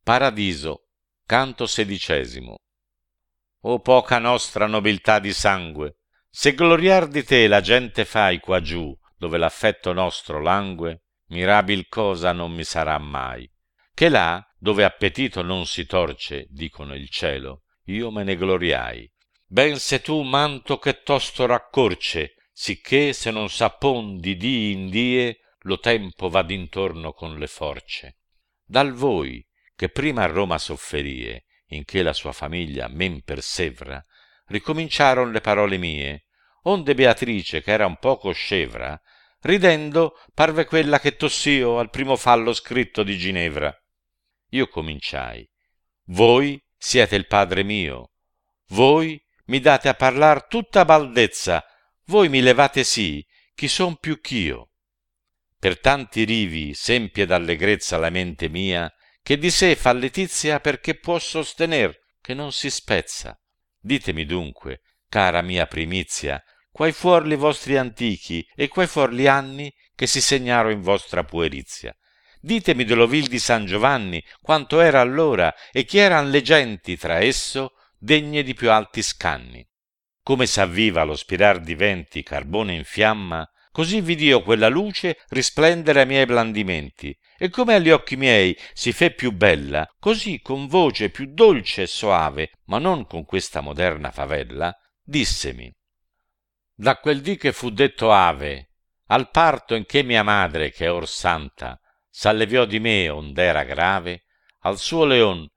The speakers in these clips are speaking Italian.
Paradiso, canto 16. O poca nostra nobiltà di sangue, se gloriar di te la gente fai qua giù, dove l'affetto nostro langue, mirabil cosa non mi sarà mai. Che là, dove appetito non si torce, dicono il cielo, io me ne gloriai. Ben se tu manto che tosto raccorce, sicché se non s'appon di dì in die, lo tempo va d'intorno con le force. Dal voi, che prima a Roma sofferie, in che la sua famiglia men persevra, ricominciaron le parole mie, onde Beatrice, che era un poco scevra, ridendo parve quella che tossio al primo fallo scritto di Ginevra. Io cominciai: voi siete il padre mio, voi mi date a parlar tutta baldezza, voi mi levate sì, chi son più ch'io. Per tanti rivi s'empie d'allegrezza la mente mia, che di sé fa letizia perché può sostener che non si spezza. Ditemi dunque, cara mia primizia, quai fuor li vostri antichi e quai fuor li anni che si segnaro in vostra puerizia. Ditemi dello vil di San Giovanni, quanto era allora e chi eran le genti tra esso degne di più alti scanni. Come s'avviva lo spirar di venti carbone in fiamma, così vid'io quella luce risplendere ai miei blandimenti, e come agli occhi miei si fe più bella, così con voce più dolce e soave, ma non con questa moderna favella, dissemi: da quel dì che fu detto ave, al parto in che mia madre, che è or santa, s'alleviò di me ond'era grave, al suo leon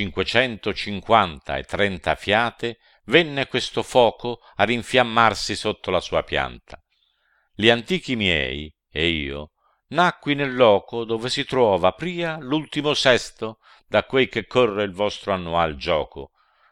550 fiate venne questo foco ad infiammarsi sotto la sua pianta. Gli antichi miei e io nacqui nel loco dove si trova pria l'ultimo sesto da quei che corre il vostro annual gioco.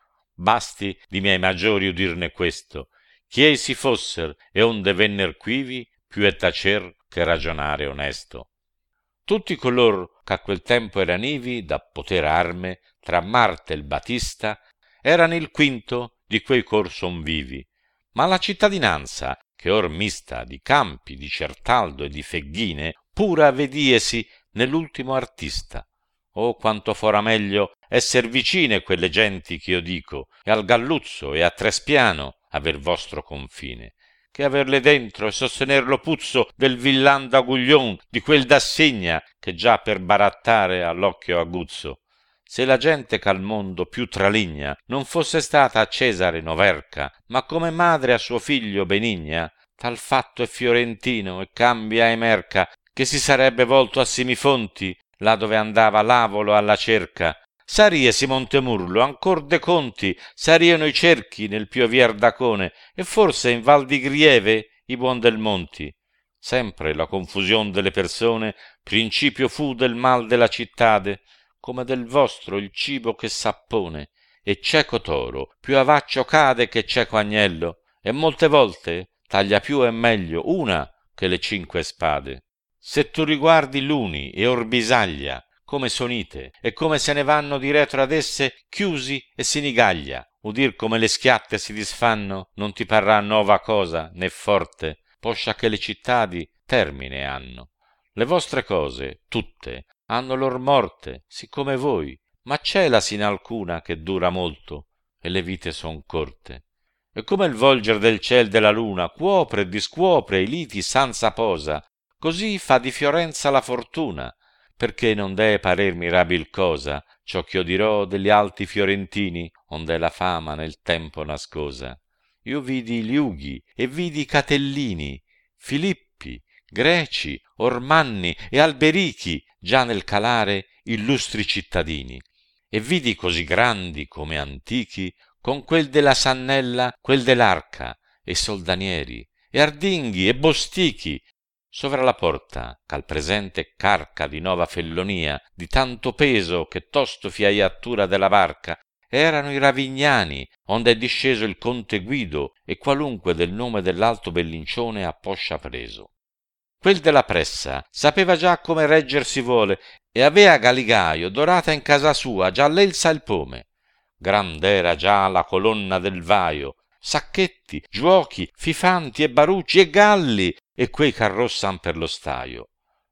Basti di miei maggiori udirne questo, chi ei si fosser e onde venner quivi, più è tacer che ragionare onesto. Tutti color che a quel tempo eran ivi da poter arme, tra Marte e il Batista, eran il quinto di quei cor son vivi, ma la cittadinanza, che or mista di campi, di Certaldo e di Fegghine, pura vediesi nell'ultimo artista. Oh, quanto fora meglio esser vicine quelle genti ch'io dico, e al Galluzzo e a Trespiano aver vostro confine, che averle dentro e sostener lo puzzo del villan d'Aguglion, di quel d'Assigna, che già per barattare all'occhio aguzzo. Se la gente ch'al mondo più traligna non fosse stata a Cesare Noverca, ma come madre a suo figlio benigna, tal fatto è fiorentino e cambia e merca, che si sarebbe volto a Simifonti, là dove andava l'Avolo alla cerca. Sariesi Montemurlo, ancor de conti, sariano i cerchi nel piovier d'Acone, e forse in Val di Grieve i buon del Monti. Sempre la confusion delle persone principio fu del mal della cittade, come del vostro il cibo che s'appone, e cieco toro più avaccio cade che cieco agnello, e molte volte taglia più e meglio una che le 5 spade. Se tu riguardi l'uni e orbisaglia, come sonite, e come se ne vanno diretro ad esse chiusi e sinigaglia, udir come le schiatte si disfanno, non ti parrà nova cosa né forte, poscia che le cittadi termine hanno. Le vostre cose, tutte, hanno lor morte, siccome voi, ma c'è la sin alcuna che dura molto, e le vite son corte. E come il volger del ciel della luna cuopre e discuopre i liti sanza posa, così fa di Fiorenza la fortuna, perché non dee parer mirabil cosa ciò ch'io dirò degli alti fiorentini, ond'è la fama nel tempo nascosa. Io vidi i Liughi e vidi i Catellini, Filippi, Greci, Ormanni e Alberichi già nel calare illustri cittadini, e vidi così grandi come antichi con quel della Sannella, quel dell'Arca, e soldanieri, e ardinghi e bostichi, sovra la porta ch'al presente carca di nova fellonia, di tanto peso che tosto fiai attura della barca, erano i Ravignani, onde è disceso il conte Guido, e qualunque del nome dell'alto Bellincione a poscia preso. Quel della Pressa sapeva già come regger si vuole, e avea Galigaio dorata in casa sua già l'elsa il pome. Grand'era già la colonna del vaio, sacchetti, giuochi, fifanti e barucci e galli, e quei ch'arrossan per lo staio.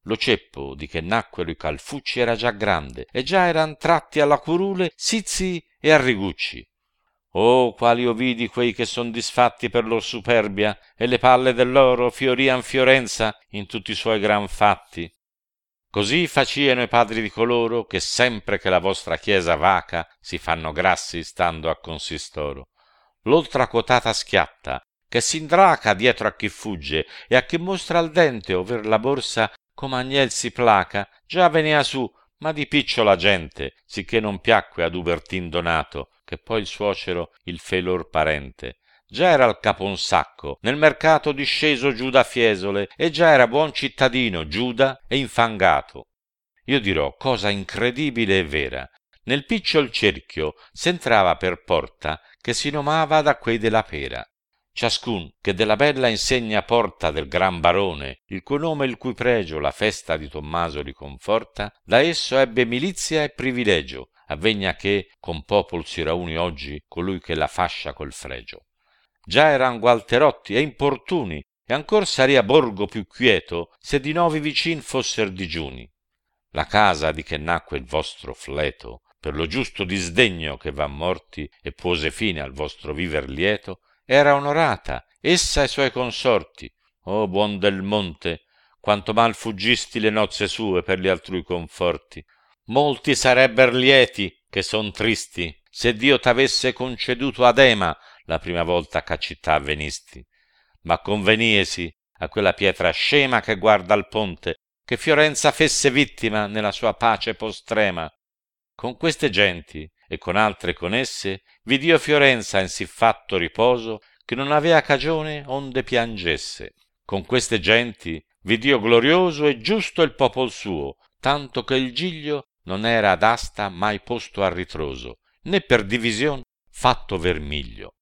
lo ceppo di che nacquero i Calfucci era già grande, e già eran tratti alla curule Sizzi e Arrigucci. Oh, quali io vidi quei che son disfatti per lor superbia, e le palle dell'oro fiorian Fiorenza in tutti i suoi gran fatti. Così faciano i padri di coloro che sempre che la vostra chiesa vaca si fanno grassi stando a consistoro. L'oltra quotata schiatta, che s'indraca dietro a chi fugge e a chi mostra al dente over la borsa come agnel si placa, già venea su, ma di picciola gente, sicché non piacque ad Ubertin Donato, che poi il suocero il fe lor parente. Già era al caponsacco, nel mercato disceso giù da Fiesole, e già era buon cittadino, Giuda e infangato. Io dirò cosa incredibile e vera. Nel picciol cerchio s'entrava per porta che si nomava da quei della Pera. Ciascun che della bella insegna porta del gran barone, il cui nome e il cui pregio la festa di Tommaso riconforta, da esso ebbe milizia e privilegio, avvegna che con popol si rauni oggi colui che la fascia col fregio. Già eran gualterotti e importuni, e ancor saria borgo più quieto se di novi vicin fosser digiuni. La casa di che nacque il vostro fleto, per lo giusto disdegno che va morti e puose fine al vostro viver lieto, era onorata, essa e suoi consorti. O buon del monte, quanto mal fuggisti le nozze sue per gli altrui conforti. Molti sarebber lieti, che son tristi, se Dio t'avesse conceduto adema la prima volta ch'a città venisti. Ma conveniesi a quella pietra scema che guarda al ponte, che Fiorenza fesse vittima nella sua pace postrema. Con queste genti e con altre con esse vidio Fiorenza in sì fatto riposo che non avea cagione onde piangesse. Con queste genti vidio glorioso e giusto il popol suo, tanto che il giglio non era ad asta mai posto a ritroso, né per division fatto vermiglio.